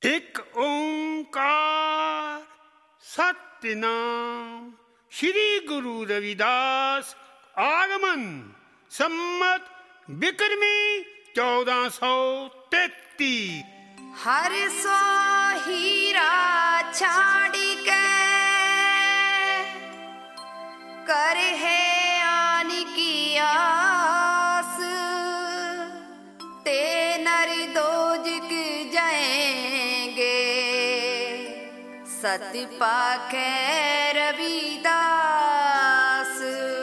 एक ओंकार सत्यनाम श्री गुरु रविदास आगमन सम्मत बिक्रमी 1433। हर सो हीरा छाड़ी के कर है आने की आस, ते नर दोजक जाएंगे सत पाखे रविदास,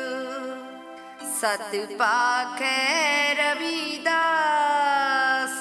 सत पाखे रविदास।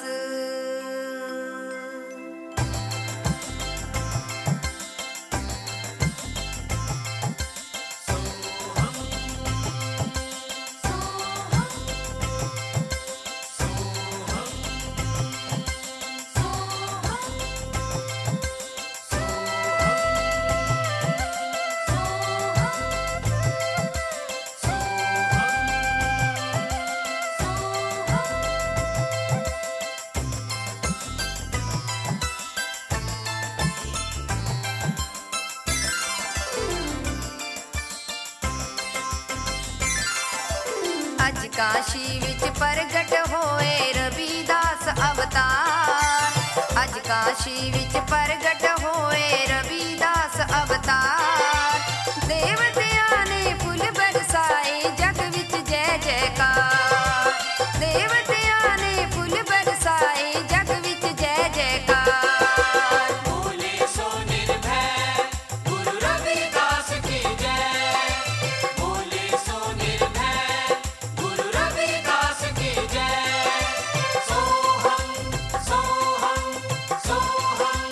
अज काशी विच प्रगट होए रविदास अवतार, अज काशी विच प्रगट होए रविदास अवतार। देवतियां ने फुल बरसाए जग विच जय जयकार, देवतियां ने फुल बरसाए जग विच जय जयकार। बोले सो निर्भय गुरु रविदास की जय, बोले सो निर्भय गुरु रविदास की जय। सोहम सोहम सोहम।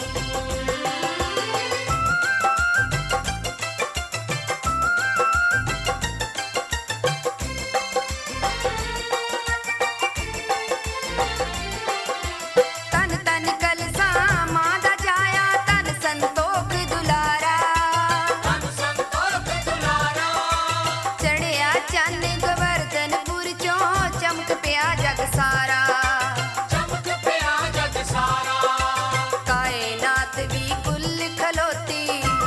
तन तन कलसा मां दा जाया तन संतोख दुलारा, तन संतोख दुलारा चढ़िया चन्न गोवर्धनपुर चों चमक पिया जग सारा। चमक पिया जग सारा, कायनात भी कुल खलोती,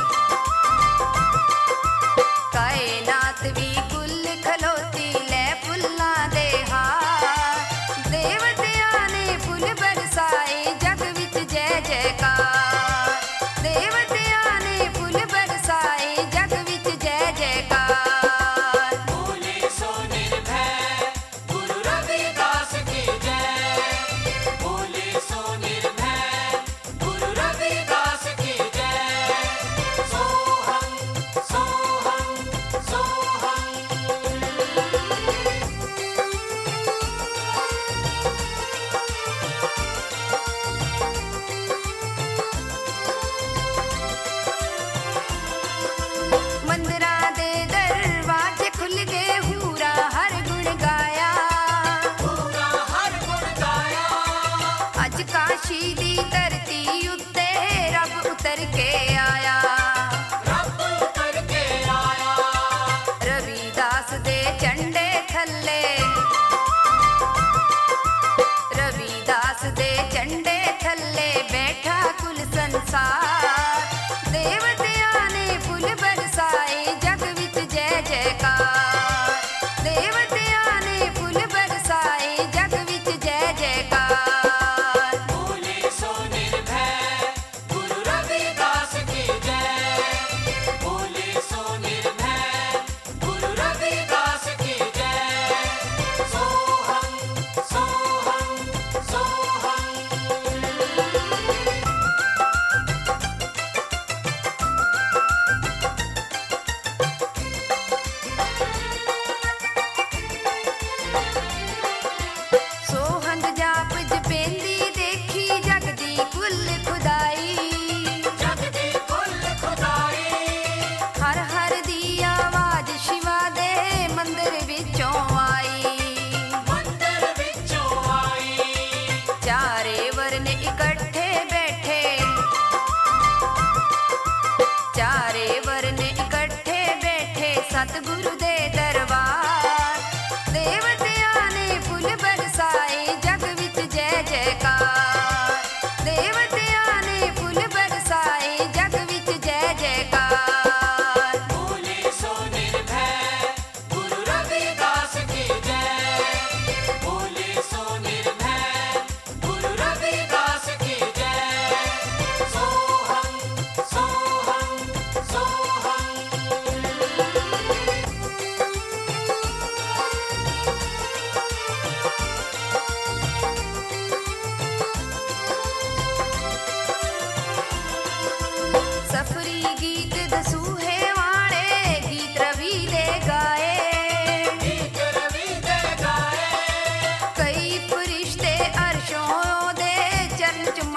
कायनात भी कुल खलोती ले फुल्लां दे हार। देवतियां ने फुल बरसाए जग विच जय जयकार, देवतियां ने फुल बरसाए जग विच जय जयकार। बोले सो निर्भय गुरु रविदास की जय, बोले सो निर्भय गुरु रविदास की जय। सोहम सोहम सोहम। मंदिरा दे दरवाजे खुल गए हूरा हर गुण गाया, पूरा हर गुण गाया, अज काशी दी धरती उत्ते रब उतर के आया। रब उतर के आया, रविदास दे झंडे थल्ले, रविदास दे झंडे थल्ले बैठा कुल संसार। देवतियां ने फुल बरसाए जग विच जय जयकार, देवतियां ने फुल बरसाए जग विच जय जयकार। बोले सो निर्भय गुरु रविदास की जय, बोले सो निर्भय गुरु रविदास की जय। सोहम सोहम सोहम।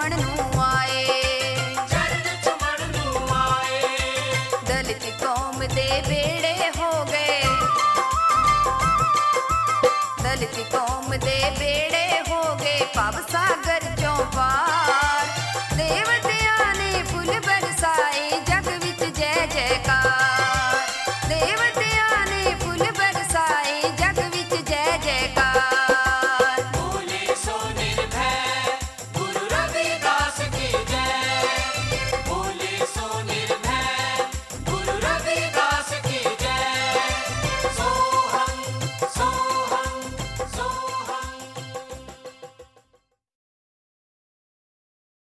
रावण नो